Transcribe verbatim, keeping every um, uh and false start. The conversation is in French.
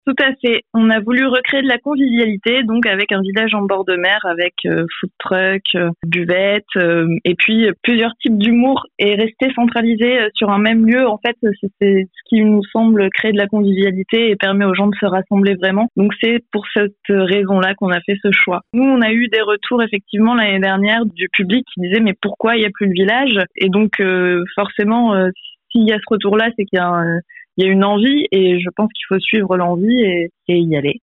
Tout à fait. On a voulu recréer de la convivialité, donc avec un village en bord de mer, avec euh, food truck, euh, buvette, euh, et puis euh, plusieurs types d'humour, et rester centralisé euh, sur un même lieu. En fait, c'est, c'est ce qui nous semble créer de la convivialité et permet aux gens de se rassembler vraiment. Donc c'est pour cette raison-là qu'on a fait ce choix. Nous, on a eu des retours effectivement l'année dernière du public qui disait mais pourquoi il n'y a plus le village? Et donc euh, forcément, euh, s'il y a ce retour-là, c'est qu'il y a un, il y a une envie, et je pense qu'il faut suivre l'envie et, et y aller.